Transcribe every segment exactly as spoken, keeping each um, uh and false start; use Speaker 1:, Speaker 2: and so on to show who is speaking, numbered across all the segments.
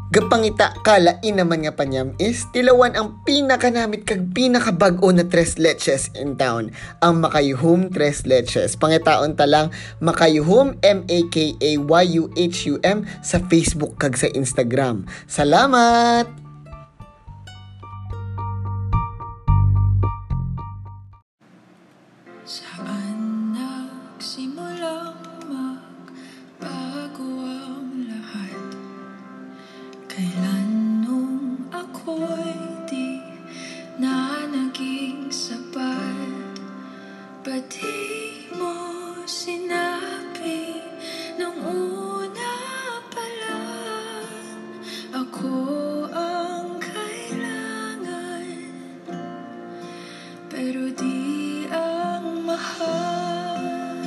Speaker 1: Gapangita kalain naman nga panyam is tilawan ang pinakanamit kag pinakabag-o na tres leches in town. Ang Makayuhum Tres Leches. Pangitaon ta lang Makayuhum, M A K A Y U H U M sa Facebook kag sa Instagram. Salamat!
Speaker 2: Saan nagsimulang magbago ang lahat? Kailan nung ako'y di na naging sapat? Ba't di mo sinabi nung una pa lang ako ang kailangan, pero di ang mahal?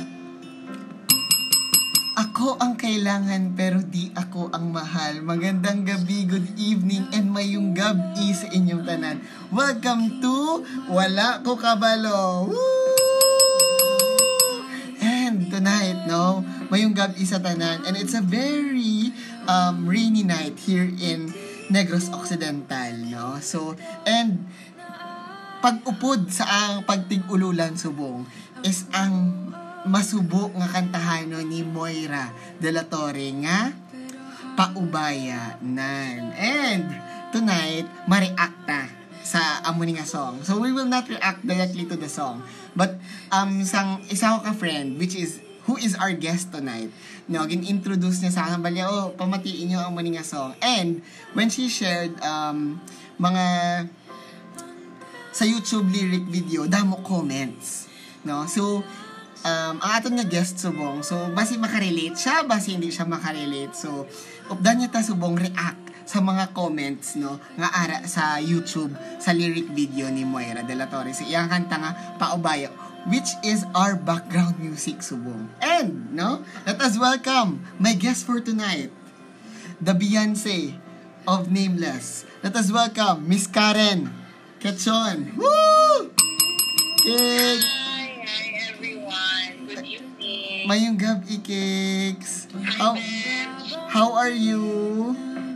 Speaker 1: Ako ang kailangan pero di ako ang mahal. Magandang gabi, good evening, and mayong gabi sa inyong tanan. Welcome to Wala Ko Kabalo. Woo! And tonight, no, mayong gabi sa tanan, and it's a very um, rainy night here in Negros Occidental, no. So, and pag-upod sa ang pagtig-ululan subong is ang masubo nga kantahan ni Moira de la Torre nga Paubaya Nan. And tonight ma-reacta sa amo ni nga song. So we will not react directly to the song, but um sang isa ko ka friend which is who is our guest tonight, no, gin-introduce niya sa akin balya, oh, pamatiin niyo ang amo ni nga song. And when she shared um mga sa YouTube lyric video, damo comments, no. So Um, ang aton nga guest subong, so basi makarelate siya, basi hindi siya makarelate, so updan niya ta subong react sa mga comments, no, nga ara sa YouTube sa lyric video ni Moira de la Torre, sa iyang kanta nga Paubaya, which is our background music subong. And no, let us welcome my guest for tonight, the Beyonce of Nameless. Let us welcome Miss Karen Quechon. Woo! Cake! Mayong gabi, Cakes. How, how are you?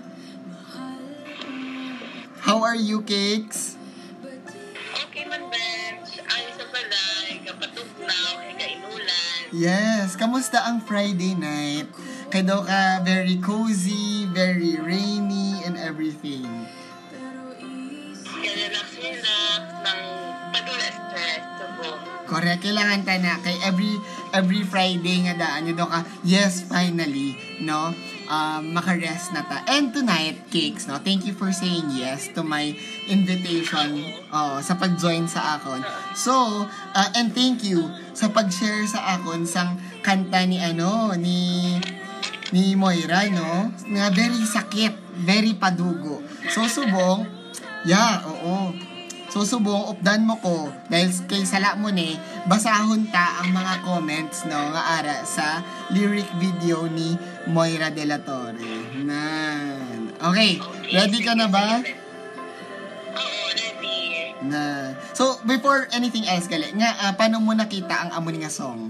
Speaker 1: How are you, Cakes?
Speaker 3: Okay man, Bench. Ayos sa balay, kapatugnaw, ay kainulan.
Speaker 1: Yes. Kamusta ang Friday night? Kaya daw ka very cozy, very rainy, and everything.
Speaker 3: Kaya relax-relax ng pag-stress sa buong.
Speaker 1: Correct. Kailangan ta na. Kay every every Friday nga daan nyo daw ka, yes, finally, no? Um, makarest na ta. And tonight, Cakes, no? Thank you for saying yes to my invitation oh, sa pag-join sa akon. So, uh, and thank you sa pag-share sa akon sang kanta ni ano, ni ni Moira, no? Nga very sakit, very padugo. So, subong, yeah, oo. So, subong, updan mo ko, dahil kay sala mo ni, basahon ta ang mga comments, no, nga ara sa lyric video ni Moira de la Torre. Nan. Okay, ready ka na ba?
Speaker 3: Oo, ready.
Speaker 1: Na. So, before anything else, gali, nga, uh, paano mo nakita ang amo ni nga song?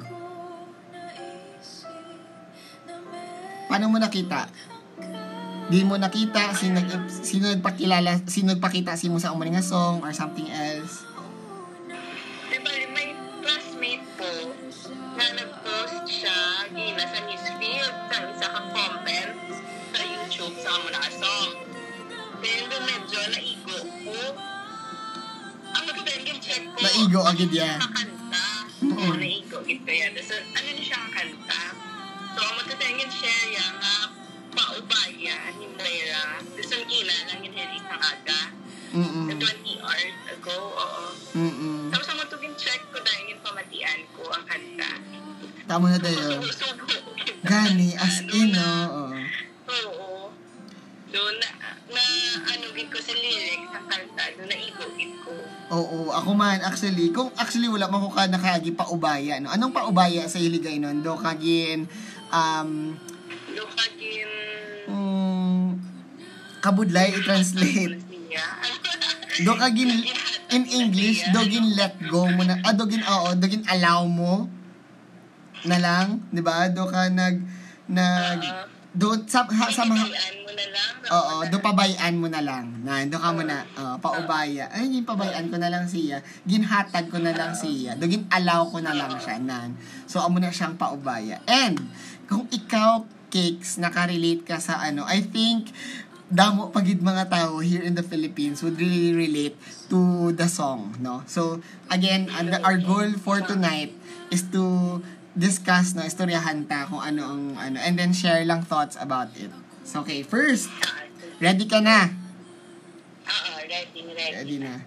Speaker 1: Paano mo nakita? Di mo nakita, sino, sino nagpakilala, sino nagpakita si mo sa amo ni nga song or something else?
Speaker 3: Diba, may classmate ko na nag-post siya gina sa newsfeed sa isa ka comment sa YouTube sa amo na song. Then, doon medyo naigo ko. Ang magandang check ko.
Speaker 1: Naigo agad yan.
Speaker 3: Kakanta. Oo, naigo ito yan. So, ano na siya ang kanta? So, ang magandang share yan nga Paubaya ni Moira. Gusto ng ina lang yung hindi isang aga.
Speaker 1: Mm-mm.
Speaker 3: twenty hours ago, oo.
Speaker 1: Mm-mm.
Speaker 3: Tapos ang matuging check ko dahil yung pamatian ko ang kanta.
Speaker 1: Tama na tayo.
Speaker 3: Subo-subo.
Speaker 1: Gani, as in, no? Oo.
Speaker 3: Oo. So, na, na ano gin ko sa lyrics ng kanta, doon naibogin ko.
Speaker 1: Oo, ako man, actually, kung actually wala man ko ka nakagi paubaya, no? Anong paubaya sa iligay nun? Do kagin, um,
Speaker 3: Do kagin,
Speaker 1: um, kabudlay i-translate. Do kagin, in English, dogin let go mo na, ah, dogin, oo, dogin allow mo na lang, di ba? Do ka nag, nag,
Speaker 3: uh,
Speaker 1: do, sa, ha, sa mga,
Speaker 3: mo na lang.
Speaker 1: Oo, do pabayaan mo na lang. Na, do ka mo na, uh, paubaya. Ay, yung pabayaan ko na lang siya. Ginhatag ko na lang siya. Do gin-allow ko na lang siya. Nan. So, amo na siyang paubaya. And, kung ikaw, Cakes, nakarelate ka sa ano, I think, damo pagid mga tao here in the Philippines would really relate to the song, no? So, again, and our goal for tonight is to discuss, no, istoryahan ta kung ano ang, ano, and then share lang thoughts about it. So, okay, first, ready ka na?
Speaker 3: Oo, ready, ready.
Speaker 1: Ready na.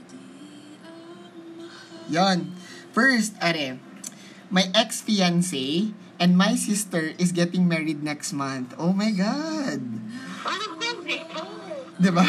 Speaker 1: Yon. First, are, my ex-fiancé and my sister is getting married next month. Oh my God! Diba?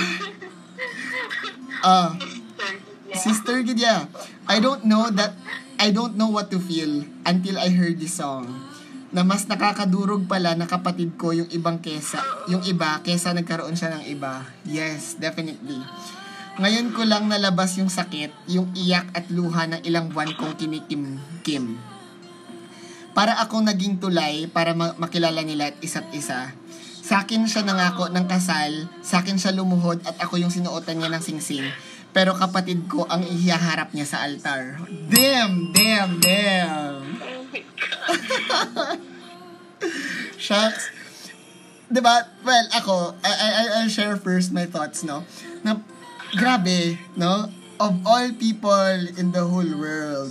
Speaker 1: Ah, sister gid ya. I don't know that I don't know what to feel until I heard this song. Na mas nakakadurog pala na kapatid ko yung ibang kesa, yung iba kesa nagkaroon siya ng iba. Yes, definitely. Ngayon ko lang nalabas yung sakit, yung iyak at luha ng ilang buwan kong kinikim-kim. Para akong naging tulay para ma- makilala nila at isa't isa. Sa akin siya nangako ng kasal, sa akin siya lumuhod at ako yung sinuotan niya ng singsing. Pero kapatid ko ang ihaharap niya sa altar. Damn! Damn! Damn! Shucks. Diba? Well, ako, I, I, I'll share first my thoughts, no? Na, grabe, no? Of all people in the whole world,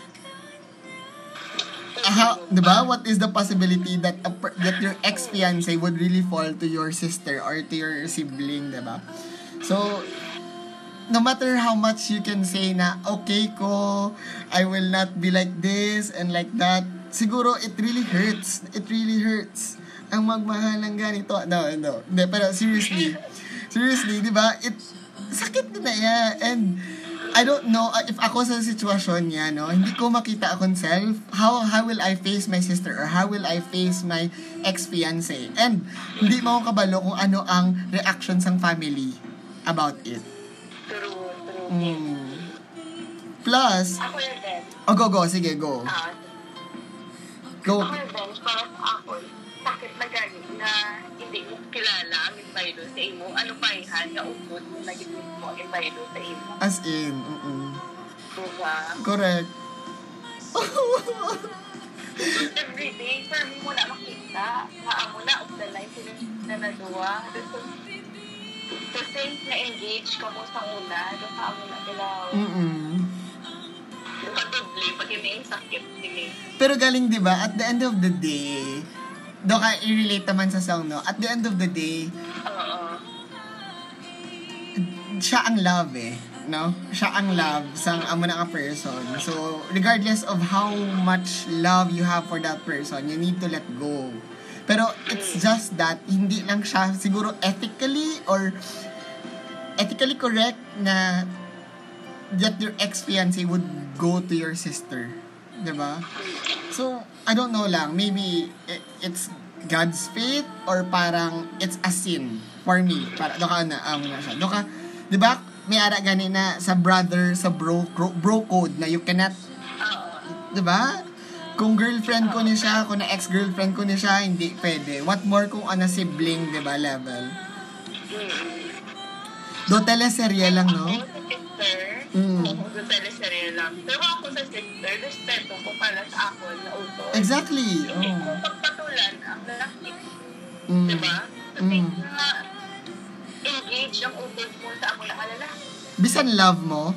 Speaker 1: how, diba? What is the possibility that a, per- that your ex-fiancé would really fall to your sister or to your sibling, diba? So, no matter how much you can say na, okay ko, I will not be like this and like that, siguro it really hurts. It really hurts. Ang magmahal ng ganito. No, no. Hindi, pero seriously. Seriously, diba? It, sakit na yan. And, I don't know uh, if ako sa sitwasyon niya, no, hindi ko makita akong self, how how will I face my sister or how will I face my ex-fiancé? And hindi mo ako kabalo kung ano ang reaction ng family about it.
Speaker 3: True, true.
Speaker 1: Mm. Plus,
Speaker 3: Ako yung din.
Speaker 1: oh, go, go, sige, go.
Speaker 3: Ah,
Speaker 1: Go.
Speaker 3: ako yung din, parang ako, sakit na gani na hindi mo kilala ang imbaylo sa imo. Ano pa ihan, kaupod mo na gini mo imbaylo sa imo.
Speaker 1: As in, mm
Speaker 3: Diba?
Speaker 1: correct.
Speaker 3: Every day, for me mo na makita. Maamo na, of the life na naduwa. So, since na-engage ka mo sa una, doon ka mo na kilaw.
Speaker 1: Mm-mm.
Speaker 3: Doon ka doble, pag yun yung sakit din.
Speaker 1: Pero galing, di ba, at the end of the day, do ka i-relate naman sa song, no? At the end of the day,
Speaker 3: Oo.
Speaker 1: siya ang love eh, no? Siya ang love sa amo na nga person. So, regardless of how much love you have for that person, you need to let go. Pero it's just that hindi lang siya siguro ethically or ethically correct na that your ex-fiancé would go to your sister. Diba? So, I don't know lang. Maybe it, it's God's fate or parang it's a sin for me. Para, do ka na, amo na siya. Do ka, diba, may ara gani na sa brother, sa bro, bro, bro code na you cannot, diba? Kung girlfriend ko ni siya, kung na ex-girlfriend ko ni siya, hindi pwede. What more kung ano sibling, diba, level? Do teleserye lang, no?
Speaker 3: Ako sa sister,
Speaker 1: Mm.
Speaker 3: ako sa teleserye lang. Pero ako sa sister, respeto ko para sa ako na uto.
Speaker 1: Exactly.
Speaker 3: Hindi
Speaker 1: Oh.
Speaker 3: ko pagpatulan ang lalaki.
Speaker 1: Mm.
Speaker 3: Diba? Kasi
Speaker 1: Mm.
Speaker 3: na engage ang utot mo sa ako na lalaki.
Speaker 1: Bisan love mo,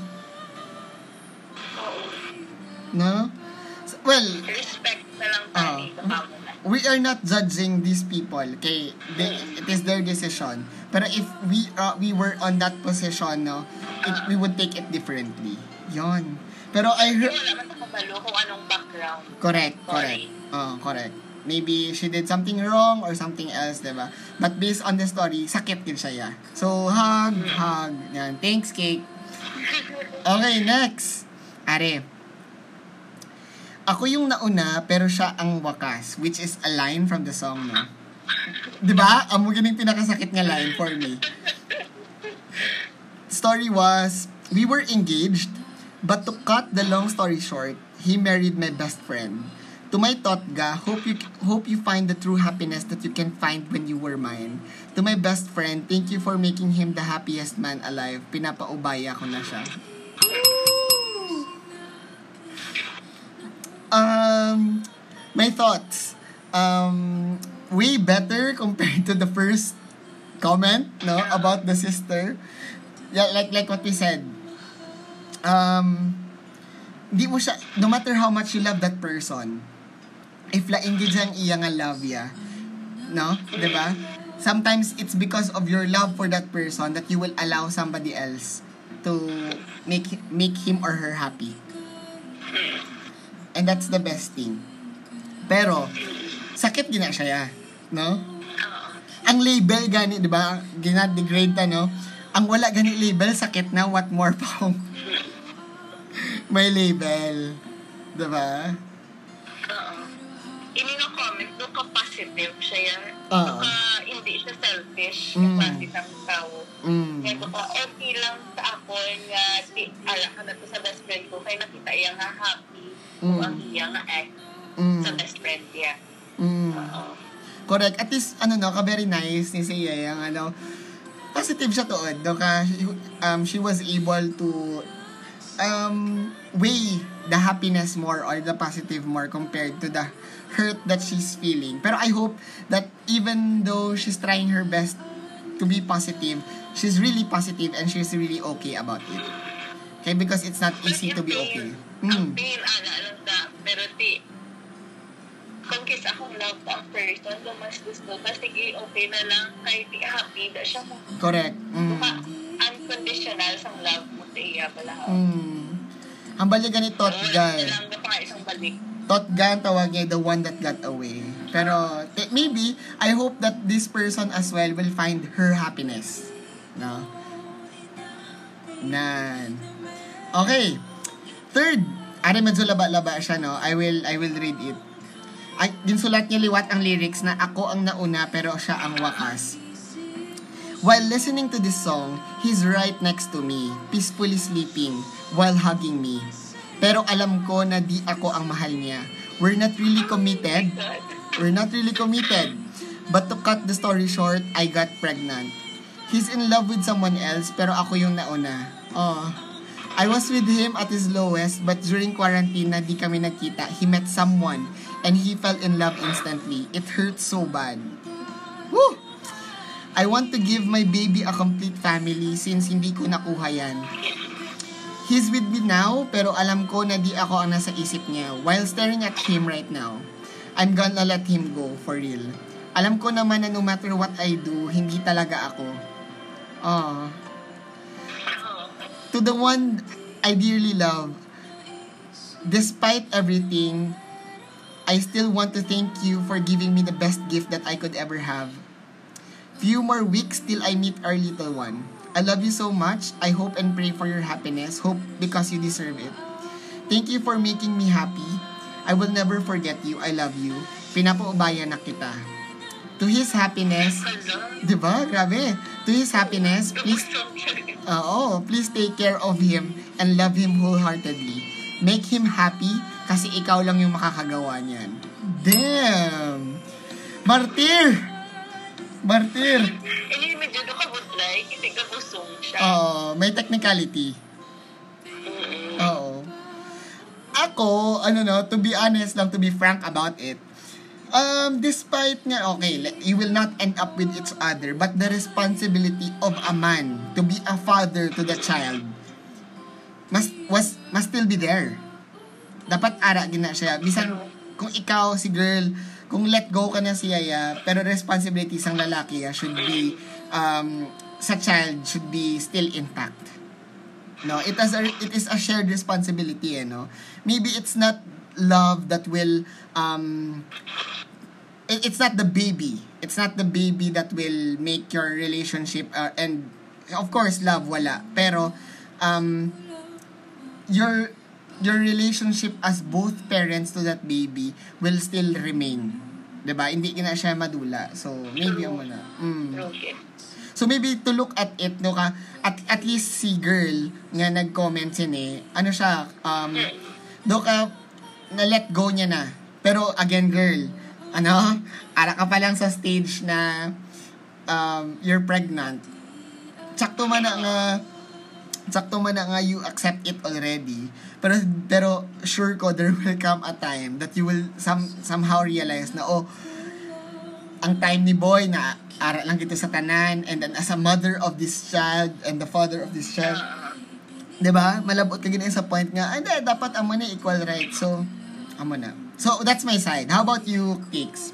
Speaker 3: Oo.
Speaker 1: no? Well,
Speaker 3: Respect na lang
Speaker 1: Ah.
Speaker 3: tayo sa kamo na.
Speaker 1: we are not judging these people. Okay, they, it is their decision. Pero if we uh, we were on that position, no, it, we would take it differently. Yon. Pero I
Speaker 3: Hindi
Speaker 1: heard,
Speaker 3: wala man sa kabalo kung anong background.
Speaker 1: correct, correct. Oh, correct. Maybe she did something wrong or something else, diba? But based on the story, sakit din siya, yeah. So, hug, hug. Yan. Thanks, Cake. Okay, next. Are. Ako yung nauna, pero siya ang wakas, which is a line from the song, no? Diba? Amo gining pinakasakit nga line for me. Story was, we were engaged, but to cut the long story short, he married my best friend. To my Totga, hope you hope you find the true happiness that you can find when you were mine. To my best friend, thank you for making him the happiest man alive. Pinapaubaya ko na siya. Um, my thoughts. Um, way better compared to the first comment, no, about the sister. Yeah, like like what we said. Um, di mo siya, no matter how much you love that person, if lainggid ang iya nga love ya, no? Diba? Sometimes it's because of your love for that person that you will allow somebody else to make make him or her happy. And that's the best thing. Pero, sakit gina siya ya, no? Ang label gani, diba? Gina-degrade ta, no? Ang wala gani label, sakit na, what more pa kung may label. Diba?
Speaker 3: Ini nga comment, no ka positive siya yan.
Speaker 1: Oo.
Speaker 3: No ka, hindi siya selfish.
Speaker 1: Mm.
Speaker 3: Kasi ng tao.
Speaker 1: Mm.
Speaker 3: Kaya ko ka, okay lang sa ako nga, di, ala ka na to sa best friend ko, kaya nakita iya nga happy.
Speaker 1: Mm.
Speaker 3: O ang iya nga act
Speaker 1: Mm.
Speaker 3: sa best friend niya.
Speaker 1: Mm.
Speaker 3: Oo.
Speaker 1: Correct. At least, ano no, ka very nice ni Sia yung ano, positive siya tuod. No, ka, um, she was able to um, weigh the happiness more or the positive more compared to the hurt that she's feeling. Pero I hope that even though she's trying her best to be positive, she's really positive and she's really okay about it. Okay, because it's not easy to be okay.
Speaker 3: Ang
Speaker 1: Mm.
Speaker 3: pain, ana, alam na, pero di, kung kiss akong love ang person, kung mas gusto ka, sige, okay na lang, kahit di happy na siya mo.
Speaker 1: Correct. Mm.
Speaker 3: Baka unconditional sang love mo sa iya pala.
Speaker 1: Mm. Ang balik ganit tot guy.
Speaker 3: Wala lang pa isang balik.
Speaker 1: Totga ang tawag niya, the one that got away. Pero, t- maybe, I hope that this person as well will find her happiness. No? Nan. Okay. Third. Ari, medyo laba-laba siya, no? I will, I will read it. Ay, ginsulat niya liwat ang lyrics na ako ang nauna pero siya ang wakas. While listening to this song, he's right next to me, peacefully sleeping, while hugging me. Pero alam ko na di ako ang mahal niya. We're not really committed. We're not really committed. But to cut the story short, I got pregnant. He's in love with someone else, pero ako yung nauna. Oh. I was with him at his lowest, but during quarantine na di kami nagkita, he met someone, and he fell in love instantly. It hurt so bad. Woo! I want to give my baby a complete family since hindi ko nakuha yan. He's with me now, pero alam ko na di ako ang nasa isip niya. While staring at him right now, I'm gonna let him go, for real. Alam ko naman na no matter what I do, hindi talaga ako. Oh. To the one I dearly love, despite everything, I still want to thank you for giving me the best gift that I could ever have. Few more weeks till I meet our little one. I love you so much. I hope and pray for your happiness. Hope because you deserve it. Thank you for making me happy. I will never forget you. I love you. Pinapaubaya na kita. To his happiness, di ba? Grabe. To his happiness, please, uh, oh, please take care of him and love him wholeheartedly. Make him happy kasi ikaw lang yung makakagawa niyan. Damn! Martir! Martir!
Speaker 3: Ini medyo do ka budlay, hindi ka busong siya.
Speaker 1: Oo, may technicality.
Speaker 3: Mm-mm.
Speaker 1: Oo. Ako, ano no, to be honest lang, to be frank about it, um, despite nga, okay, like, you will not end up with each other, but the responsibility of a man to be a father to the child must, was, must still be there. Dapat ara gina siya. Bisan, kung ikaw, si girl, kung let go ka na siya, ya, pero responsibility sang lalaki ya, should be, um, sa child should be still intact. No, it is a, it is a shared responsibility, eh, no? Maybe it's not love that will, um, it, it's not the baby. It's not the baby that will make your relationship, uh, and, of course, love, wala. Pero, um, your, your relationship as both parents to that baby will still remain. Diba? Hindi na siya madula. So, maybe yung muna. Mm.
Speaker 3: Okay.
Speaker 1: So, maybe to look at it, no ka, at, at least si girl nga nag-comment sin eh, ano siya, um, do ka, na let go niya na. Pero again, girl, ano, ara ka pa lang sa stage na um, you're pregnant. Sakto man na nga, sakto man na nga you accept it already. Pero, pero sure ko, there will come a time that you will some, somehow realize na, oh, ang time ni boy na ara lang dito sa tanan, and then as a mother of this child and the father of this child, diba? Malabot ka gina sa point nga, ay, di, dapat amo na equal rights. So, amo na. So, that's my side. How about you, Kicks?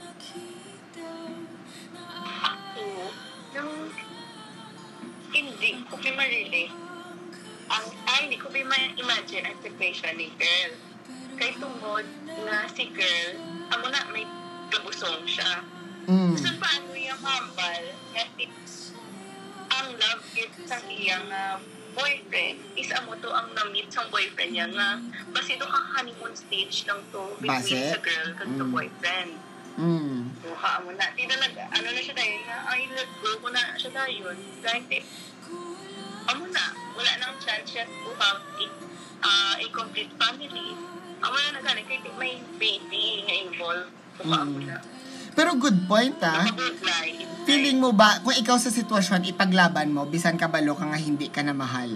Speaker 3: Ako, yung hindi ko ma-relate. Ang, ay, hindi ko ma-imagine ang situation ni girl. Kay tungod na si girl, amo na, may gabusong siya.
Speaker 1: Mm.
Speaker 3: So, paano yung hambal na it's ang love it sa iyang uh, boyfriend is amo to ang na-meet sa boyfriend niya nga basi do ka honeymoon stage lang to between
Speaker 1: Base?
Speaker 3: sa girl kag sa
Speaker 1: Mm.
Speaker 3: boyfriend.
Speaker 1: Mm.
Speaker 3: So, amo na. Di na nag, ano na siya dahil na, ay, let go ko na siya dahil. Dahil, di, amo na. Wala nang chance siya to have a, uh, a complete family. Amo na nagana, kaya may baby nga involved. So,
Speaker 1: Mm.
Speaker 3: amo na.
Speaker 1: Pero good point, ah.
Speaker 3: Good lie.
Speaker 1: Feeling mo ba, kung ikaw sa sitwasyon, ipaglaban mo, bisan kabalo ka nga hindi ka na mahal?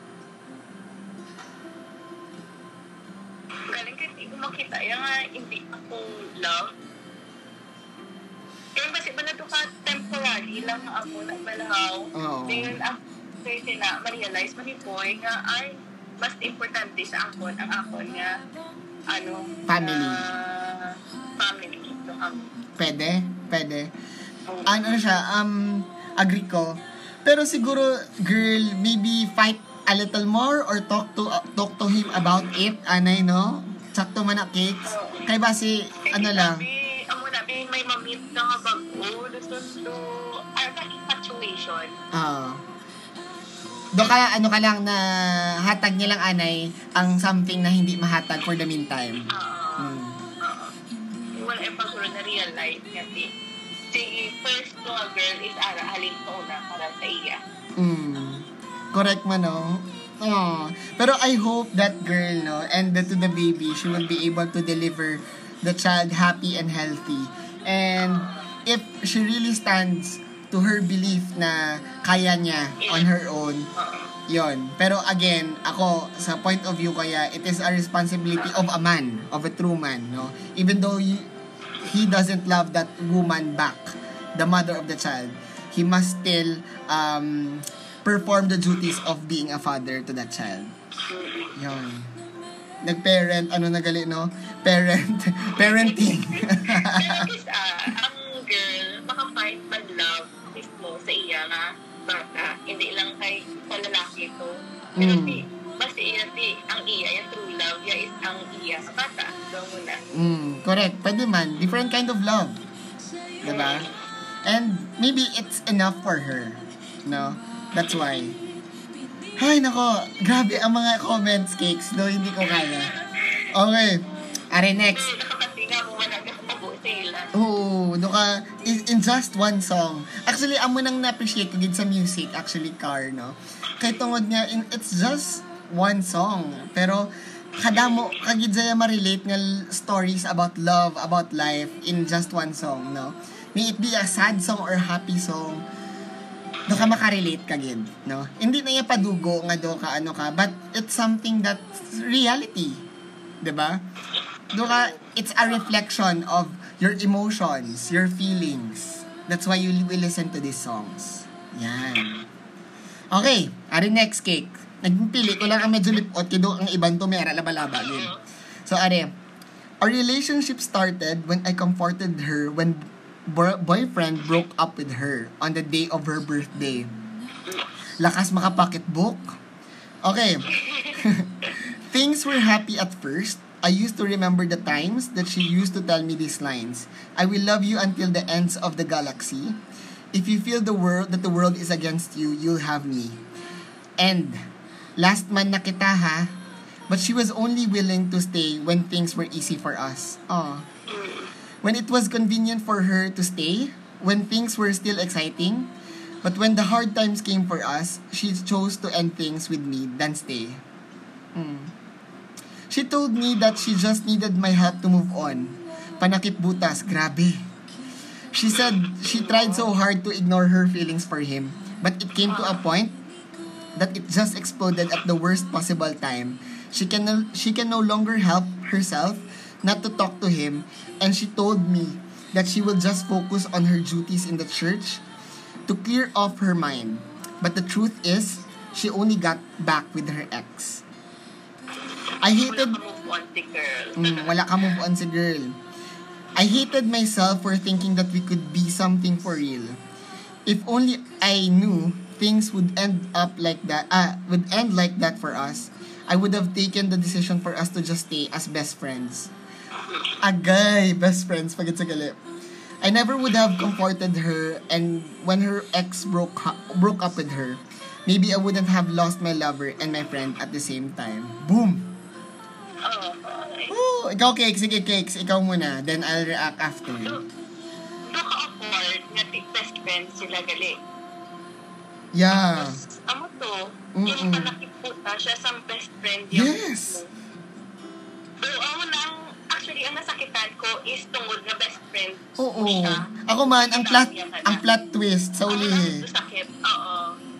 Speaker 3: Galing kasi hindi ko makita. Yung nga, hindi ako love. Kaya kasi ba na ito ka temporary lang ako nagbalahaw.
Speaker 1: Oo.
Speaker 3: Then, ako kasi na ma-realize man ni boy nga ay mas importante sa akon ang akon nga ano
Speaker 1: Family.
Speaker 3: ah, family. So, um,
Speaker 1: Pwede? Pwede.
Speaker 3: um,
Speaker 1: Ano siya, um, agree ko. Pero siguro, girl, maybe fight a little more or talk to uh, talk to him about it, anay, no? Sakto man na, Cakes. Kaya ba si, ano lang,
Speaker 3: Sabi, amo na, may, may mamit na nga bago. Gusto to, ano ba, infatuation.
Speaker 1: ah, do ka, ano ka lang na hatag niya lang, anay, ang something na hindi mahatag for the meantime.
Speaker 3: Ah,
Speaker 1: Mm.
Speaker 3: ah, wala e paguro na realize kasi si first ko nga girl is ara halin ko na para sa iya.
Speaker 1: Mm. Correct man, no? Oh. Pero I hope that girl, no, and the, to the baby, she will be able to deliver the child happy and healthy. And if she really stands to her belief na kaya niya on her own,
Speaker 3: Oo.
Speaker 1: yon. Pero again, ako, sa point of view kaya, it is a responsibility of a man, of a true man, no? Even though he, he doesn't love that woman back, the mother of the child, he must still um, perform the duties of being a father to that child. Yon. Nag-parent, ano nagali, no? Parent, parenting.
Speaker 3: Pero kasi ah, ang girl, maka-fight mag-love mismo sa iya nga bata. Hindi lang kay sa lalaki to. Pero
Speaker 1: Mm.
Speaker 3: di, basta iya, di, ang iya, yung true love, ya is ang iya sa bata. So, muna.
Speaker 1: Mm, correct. Pwede man. Different kind of love. Diba? And maybe it's enough for her. No? That's why. Ay, nako. Grabe ang mga comments, Cakes. No, hindi ko kaya. Okay. Are next.
Speaker 3: Kasi nakakatinga mo man ang nakatabo sila.
Speaker 1: Oo, no ka, in, in just one song. Actually, amo nang na-appreciate ko din sa music, actually, Car, no? Kay tungod nga, in, it's just one song. Pero, kadamo, kagid saya ma-relate nga l- stories about love, about life, in just one song, no? May it be a sad song or happy song, do ka makarelate kagid, no? Hindi na yung padugo nga do ka, ano ka, but it's something that's reality. Diba? Do ka, it's a reflection of your emotions, your feelings. That's why you will listen to these songs. Yan. Okay, ari next, Cake. Nagpili ko lang ang medyo lipot, kido ang ibang to mera laba-laba din. So, ari, our relationship started when I comforted her when bo- boyfriend broke up with her on the day of her birthday. Lakas makapakitbook. Okay. Things were happy at first. I used to remember the times that she used to tell me these lines. I will love you until the ends of the galaxy. If you feel the world that the world is against you, you'll have me. And last man na kita ha, but she was only willing to stay when things were easy for us. Aw. When it was convenient for her to stay, when things were still exciting, but when the hard times came for us, she chose to end things with me than stay. Mm. She told me that she just needed my help to move on. Panakip butas, grabe. She said she tried so hard to ignore her feelings for him, but it came to a point that it just exploded at the worst possible time. She can no, she can no longer help herself not to talk to him, and she told me that she will just focus on her duties in the church to clear off her mind. But the truth is, she only got back with her ex. I hated...
Speaker 3: Wala ka move on si girl.
Speaker 1: Mm, wala ka move on si girl. I hated myself for thinking that we could be something for real. If only I knew things would end up like that, ah, would end like that for us, I would have taken the decision for us to just stay as best friends. Agay, best friends, pagit sa gali. I never would have comforted her, and when her ex broke ha- broke up with her, maybe I wouldn't have lost my lover and my friend at the same time. Boom!
Speaker 3: Oh, okay.
Speaker 1: Ooh, ikaw, Cakes. Sige, Cakes. Ikaw muna. Then I'll react after.
Speaker 3: Do, do ka afford nga ti- best friends sila gali.
Speaker 1: Yeah.
Speaker 3: Tapos, amo to,
Speaker 1: Mm-mm.
Speaker 3: yung panakiputa siya sa best friend yung
Speaker 1: Yes.
Speaker 3: So, amo na ang, actually, ang nasakitan ko is tungod na best friend
Speaker 1: Oo.
Speaker 3: ko siya.
Speaker 1: Ako man, ang plot,
Speaker 3: Sinabi niya ka
Speaker 1: ang
Speaker 3: na.
Speaker 1: plot twist sa
Speaker 3: Ang
Speaker 1: uli.
Speaker 3: lang sakit, oo.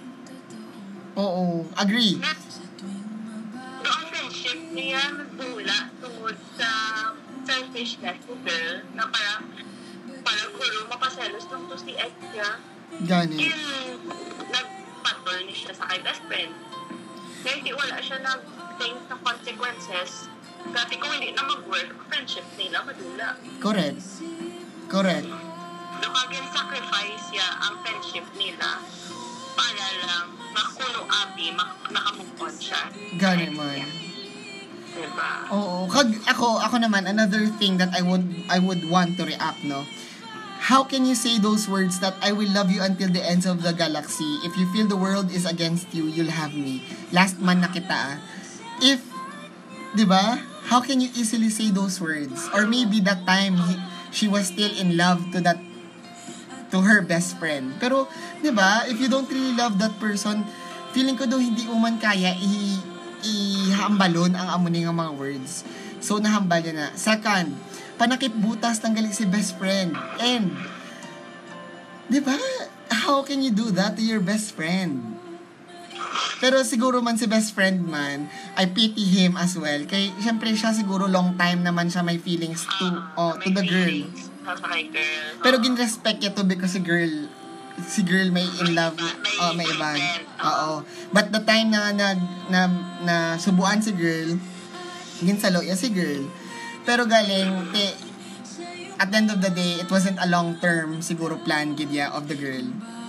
Speaker 1: Oo. Agree.
Speaker 3: Na, so, ang friendship niya nagdula tungod sa selfishness ni girl na para para guro mapaselos lang to si ex niya.
Speaker 1: Gani.
Speaker 3: Yung nagpatol ni siya sa kay best friend. Kaya hindi wala siya nag-think ng consequences. Kasi kung hindi na mag-work, friendship nila madula.
Speaker 1: Correct. Correct.
Speaker 3: So, kagin sacrifice niya ang friendship nila para lang makakuno abi, mak- makamove on siya.
Speaker 1: Gani man.
Speaker 3: Diba?
Speaker 1: Oo. Kag, ako, ako naman, another thing that I would, I would want to react, no? How can you say those words that I will love you until the ends of the galaxy? If you feel the world is against you, you'll have me. Last man na kita, ah. If, di ba? How can you easily say those words? Or maybe that time, he, she was still in love to that, to her best friend. Pero, di ba? If you don't really love that person, feeling ko daw hindi mo man kaya i, ihambalon ang amo nga mga words. So, nahambal niya na. Second, panakip butas tanggalin si best friend. And, di ba? How can you do that to your best friend? Pero siguro man si best friend man, I pity him as well. Kay, syempre siya siguro long time naman siya may feelings to, oh, to the girl.
Speaker 3: Sa kay girl.
Speaker 1: Pero gin-respect niya to because si girl, si girl may in love,
Speaker 3: May-
Speaker 1: oh, may
Speaker 3: may
Speaker 1: iba.
Speaker 3: friend,
Speaker 1: Oo. But the time na, na, na, na subuan si girl, ginsalo ya si girl. Pero galing, te, at the end of the day, it wasn't a long-term siguro plan gidya of the girl.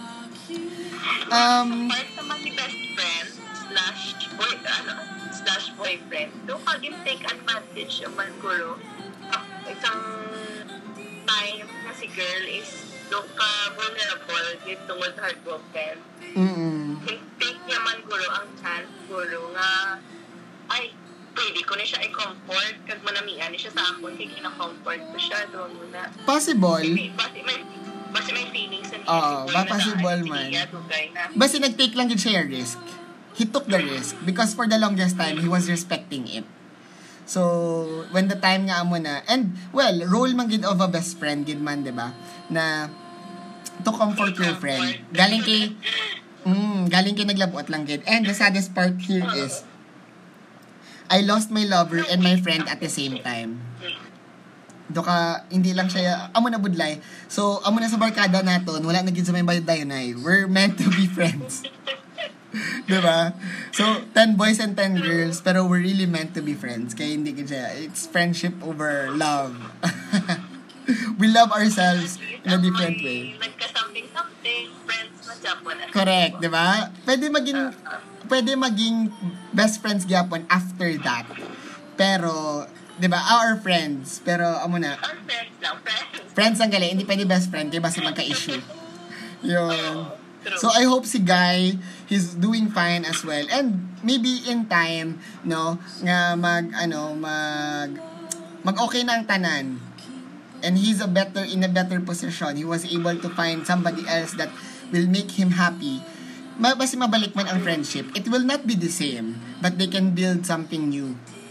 Speaker 1: Um,
Speaker 3: Part naman ni best friend slash boy, ano, slash boyfriend. Do kagin take advantage yung man guro. Isang time na si girl is do ka vulnerable dito tungod heartbroken.
Speaker 1: mm
Speaker 3: Take niya man guro ang chance guro nga ay pwede ko na siya i-comfort kag manamian ni siya sa akon kaya kina-comfort ko siya doon muna.
Speaker 1: Possible.
Speaker 3: Basi may basi may feelings na
Speaker 1: Oo, ba possible man.
Speaker 3: na.
Speaker 1: Basta nag-take lang yun siya yung risk. He took the risk because for the longest time, he was respecting it. So, when the time nga amo na, and, well, role man gid of a best friend, gid man, di ba? Na, to comfort your friend. Galing kay, mm, galing kay naglabuot lang gid. And the saddest part here is, I lost my lover and my friend at the same time. Do ka, hindi lang siya, amo na budlay. So, amo na sa barkada naton, wala na gid sa may bayad-dayonay. We're meant to be friends. Diba? So, ten boys and ten girls, pero we're really meant to be friends. Kaya hindi gid siya, it's friendship over love. We love ourselves in a different way.
Speaker 3: Nagka-something-something, friends na Japon.
Speaker 1: Correct, di ba? Pwede maging, pwede maging best friends gyapon after that. Pero, di ba, our friends. Pero, amo na,
Speaker 3: Or friends lang, friends.
Speaker 1: friends ang gali, hindi pwede best friend, kaya basta magka-issue. Yun.
Speaker 3: True.
Speaker 1: So, I hope si Guy, he's doing fine as well. And, maybe in time, no, nga mag, ano, mag, mag-okay na ang tanan. And he's a better, in a better position. He was able to find somebody else that will make him happy. Ma- basta mabalik man ang friendship, it will not be the same, but they can build something new.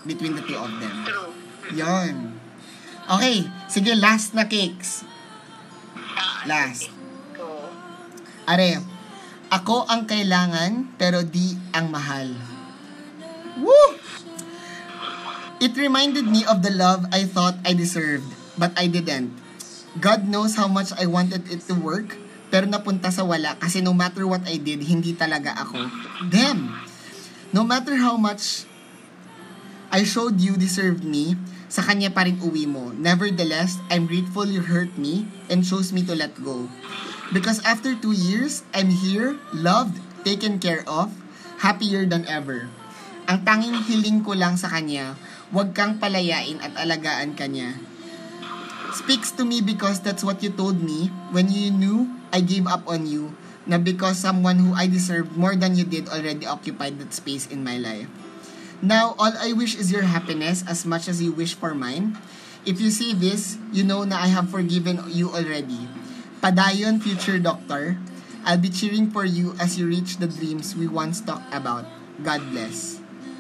Speaker 1: between the two of them.
Speaker 3: True.
Speaker 1: Yon. Okay, sige, last na cakes.
Speaker 3: Ah,
Speaker 1: Last.
Speaker 3: Go.
Speaker 1: Are, ako ang kailangan pero di ang mahal. Woo! It reminded me of the love I thought I deserved, but I didn't. God knows how much I wanted it to work, pero napunta sa wala kasi no matter what I did, hindi talaga ako. Damn! No matter how much I showed you deserved me, sa kanya pa rin uwi mo. Nevertheless, I'm grateful you hurt me and chose me to let go. Because after two years, I'm here, loved, taken care of, happier than ever. Ang tanging hiling ko lang sa kanya, huwag kang palayain at alagaan ka niya. Speaks to me because that's what you told me when you knew I gave up on you, na because someone who I deserved more than you did already occupied that space in my life. Now, all I wish is your happiness as much as you wish for mine. If you see this, you know na I have forgiven you already. Padayon, future doctor. I'll be cheering for you as you reach the dreams we once talked about. God bless.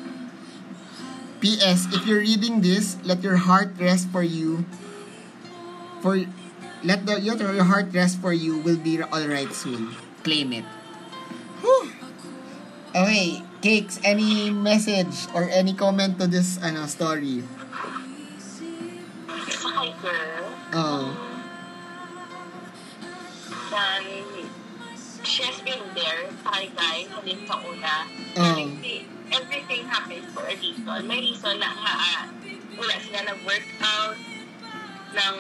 Speaker 1: P S. If you're reading this, let your heart rest for you. For let the your, your heart rest for you will be alright soon. Claim it. Whew. Okay, Cakes, any message or any comment to this ano story?
Speaker 3: Hi, girl.
Speaker 1: Oh.
Speaker 3: Um, she has been there, hi guys, halin sa una.
Speaker 1: Oh.
Speaker 3: Everything, everything happens for a reason. May reason na nga, ah, wala sila nag-workout, ng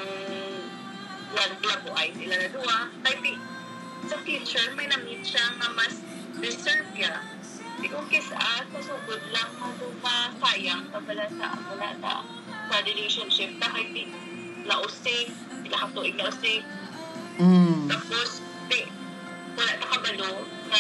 Speaker 3: naglabuay sila na duwa. Like, sa future, may na-meet siya nga mas reserve niya. Di kung kisa, susugod lang masayang kabala sa mula sa sa relationship na kahit di nausig, nakatuig na usig.
Speaker 1: Mm.
Speaker 3: Tapos, di, wala na kabalo na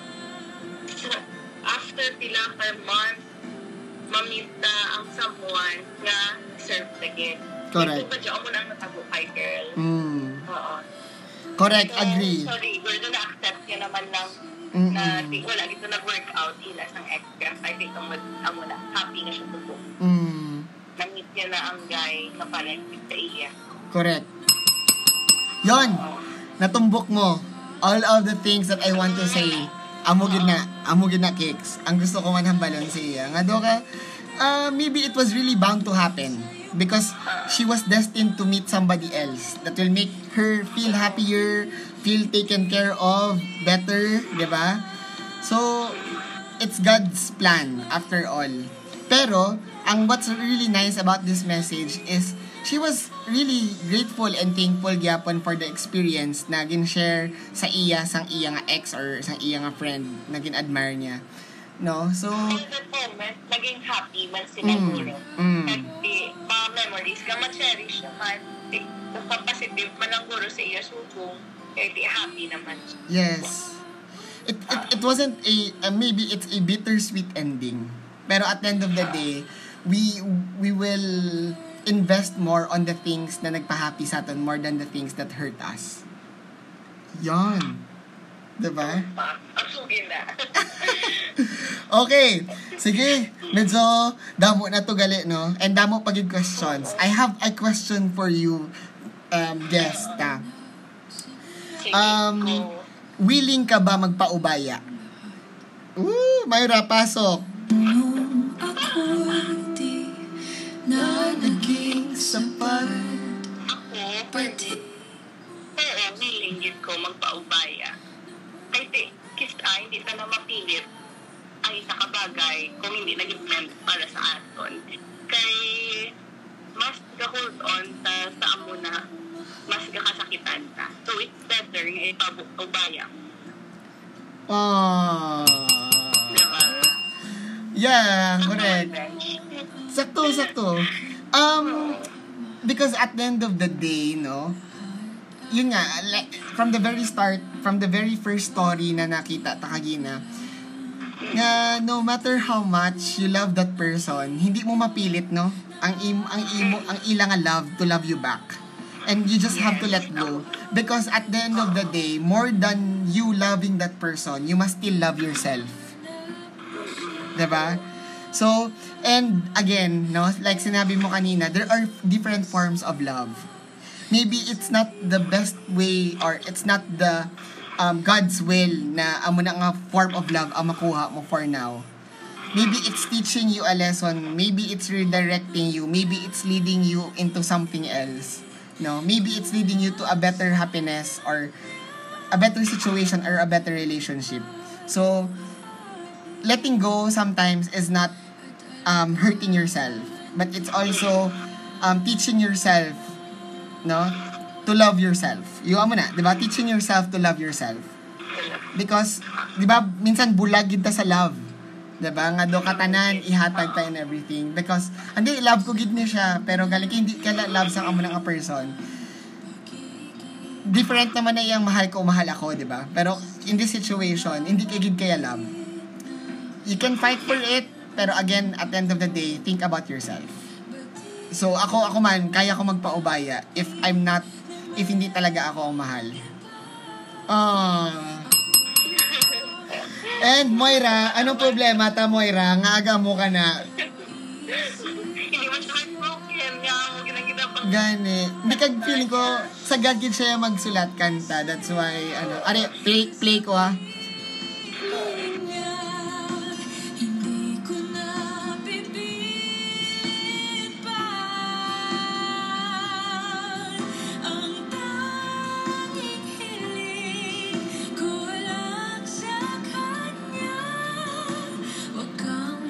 Speaker 3: sa- after pila per month, mamit na ang someone na served again.
Speaker 1: Correct.
Speaker 3: Ito ba dyan mo nang natagupay, girl?
Speaker 1: Mm.
Speaker 3: Oo.
Speaker 1: Correct,
Speaker 3: So,
Speaker 1: agree.
Speaker 3: sorry, we're gonna accept niya naman lang
Speaker 1: Mm-mm.
Speaker 3: na di, wala dito nag-workout, ilas ng extra. I think ang mag, ang wala, happy na siya tuto.
Speaker 1: Mm.
Speaker 3: Namit niya na ang guy na parang sa iya.
Speaker 1: Correct. Yon, natumbok mo all of the things that I want to say. Amo gid na, amo gid na Cakes. Ang gusto ko man hambalon sa iya. Nga do ka, uh, maybe it was really bound to happen because she was destined to meet somebody else that will make her feel happier, feel taken care of better, di ba? So, it's God's plan after all. Pero, ang what's really nice about this message is she was really grateful and thankful gyapon for the experience na gin-share sa iya, sang iya nga ex or sang iya nga friend na gin-admire niya. No? So,
Speaker 3: In that moment, naging happy man sila
Speaker 1: Mm,
Speaker 3: guro.
Speaker 1: mm.
Speaker 3: Kasi, mga memories ka ma-cherish naman. Di, positive man ang guro sa iyo subong. Kaya di happy naman siya.
Speaker 1: yes. It, it, it wasn't a, uh, maybe it's a bittersweet ending. Pero at the end of the day, we we will invest more on the things na nagpa-happy sa atin more than the things that hurt us. Yan. Diba?
Speaker 3: Ah, ang sugi na.
Speaker 1: Okay. Sige. Medyo damo na to gali, no? And damo pagid questions. I have a question for you, um, guest, ta.
Speaker 3: Sige,
Speaker 1: Um,
Speaker 3: go.
Speaker 1: Willing ka ba magpaubaya? Ooh, Mayra, pasok.
Speaker 2: Nung ako'y di na naging sapat,
Speaker 3: Ako,
Speaker 2: pati
Speaker 3: oo, willing yun ko magpaubaya. Kahit di, kis ay, hindi ka na mapilit ay sa kabagay kung hindi naging meant para sa aton. Kay, mas ka-hold on sa, sa amo na, mas kakasakitan ka. So, it's better nga ipaubaya.
Speaker 1: Oh.
Speaker 3: Diba?
Speaker 1: Yeah, correct. Sakto, sakto. Um, because at the end of the day, no, yun nga, like, from the very start, from the very first story na nakita Takagina, nga no matter how much you love that person, hindi mo mapilit, no? Ang imo, ang imo, ang ilang love to love you back. And you just have to let go. Because at the end of the day, more than you loving that person, you must still love yourself. Diba? So, and again, no, like sinabi mo kanina, there are different forms of love. Maybe it's not the best way or it's not the um, God's will na amo na nga form of love ang makuha mo for now. Maybe it's teaching you a lesson. Maybe it's redirecting you. Maybe it's leading you into something else. No, maybe it's leading you to a better happiness or a better situation or a better relationship. So, letting go sometimes is not um, hurting yourself, but it's also um, teaching yourself, no, to love yourself. Yung amo na, di ba? Teaching yourself to love yourself. Because, di ba, minsan bulag gid ta sa love. Diba? Nga do katanan, ihatag tayo and everything. Because, hindi, love ko gid niya siya. Pero galing ka, hindi ka love sa amo ng a person. Different naman na yung mahal ko o mahal ako, diba? Pero, in this situation, hindi ka gid kaya love. You can fight for it, pero again, at the end of the day, think about yourself. So, ako, ako man, kaya ko magpaubaya if I'm not, if hindi talaga ako ang mahal. Ah... And Moira, anong problema ta Moira? Nga aga mo ka na.
Speaker 3: Hindi mo siya heartbroken. Nga mo ginagita pang...
Speaker 1: Gani. Hindi kag feeling ko, sa gagid siya magsulat kanta. That's why, ano, are, play, play ko ah.
Speaker 2: Hindi ko na pipit pa ang tanging hiling ko lang sa kanya. Huwag kang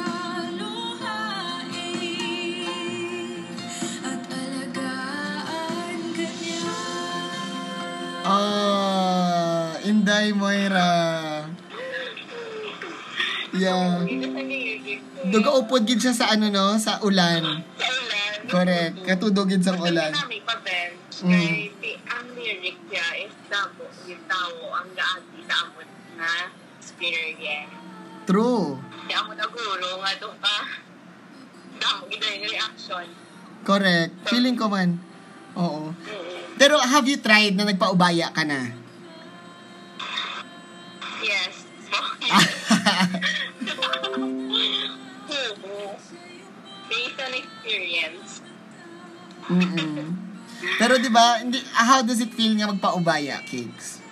Speaker 2: paluhain at alagaan ka niya.
Speaker 1: Ah, Inday Moira. Yeah. Duga upod gid siya sa ano no, sa ulan.
Speaker 3: Sa ulan.
Speaker 1: Correct. Katudog gid sa ulan.
Speaker 3: Kami pa bench.
Speaker 1: Mm.
Speaker 3: Kaya di- ang lyric niya is damo, yung tao, ang gaagi sa amon na experience.
Speaker 1: True.
Speaker 3: Kaya ako naguro nga doon ka. Damo, gina yung reaction.
Speaker 1: Correct. Feeling ko man. Oo.
Speaker 3: Mm.
Speaker 1: Pero have you tried na nagpaubaya ka na?
Speaker 3: Yes. Oo. Based on experience.
Speaker 1: Mm-mm. Pero 'di ba, hindi how does it feel nga magpaubaya, Cakes?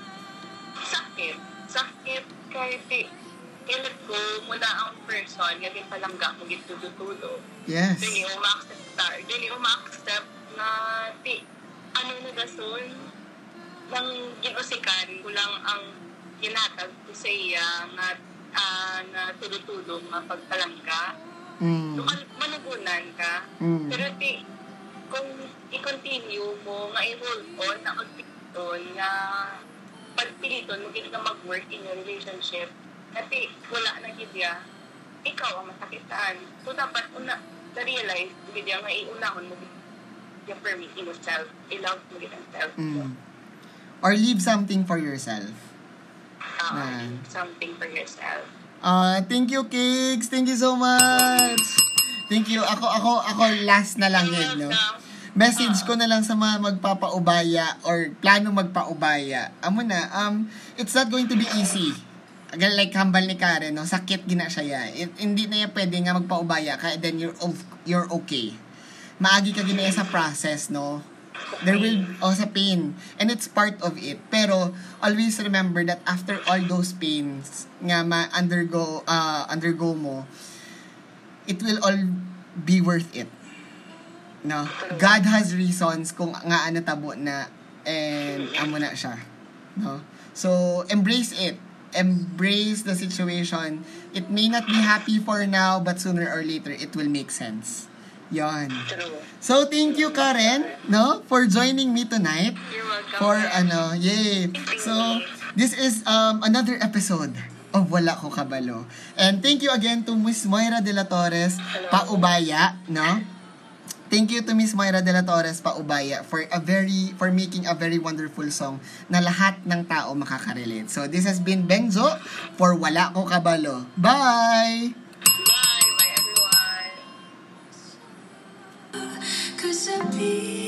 Speaker 3: Sakit. Sakit kahit eh, kailan ko muna ang person nga di palangga mo gitutulo.
Speaker 1: Yes.
Speaker 3: Dili mo ma-accept. Dili mo ma-accept na ti ano na dason nang ginusikan ko lang ang ginatag ko sa iya nga uh, na tulo-tulo nga pagpalangga.
Speaker 1: Mm.
Speaker 3: So, manugunan ka.
Speaker 1: Mm.
Speaker 3: Pero ti kung i-continue mo nga i-hold on na magpiliton nga pagpiliton mo gid ka mag-work in your relationship kasi wala na gid ya ikaw ang masakitan. So dapat una na-realize gid ya nga iunahon mo yung permit in yourself. I-love mo gid ang self.
Speaker 1: Mm. Or leave something for yourself.
Speaker 3: Uh,
Speaker 1: Man.
Speaker 3: something for yourself.
Speaker 1: Ah, thank you, Cakes. Thank you so much. Thank you. Ako ako ako last na lang yun, no. Message ko na lang sa mga magpapaubaya or plano magpaubaya. Amo na, um it's not going to be easy. Again, like hambal ni Karen, no, sakit gina siya ya. It, hindi na yan pwede nga magpaubaya ka, then you're of, you're okay. Maagi ka gina sa process, no. There will also pain, and it's part of it. Pero always remember that after all those pains nga ma-undergo uh, undergo mo, it will all be worth it. No, God has reasons kung nga ano tabo na and amo na siya. No, so embrace it. Embrace the situation. It may not be happy for now, but sooner or later it will make sense. Yon.
Speaker 3: True.
Speaker 1: So, thank you, Karen, no, for joining me tonight.
Speaker 3: You're welcome.
Speaker 1: For, ano, yay. So, this is um another episode of Wala Ko Kabalo. And thank you again to Miss Moira de la Torres Paubaya, no? Thank you to Miss Moira de la Torres Paubaya for a very, for making a very wonderful song na lahat ng tao makakarelate. So, this has been Benzo for Wala Ko Kabalo. Bye!
Speaker 3: Bye. Bye, everyone.
Speaker 2: Cause I be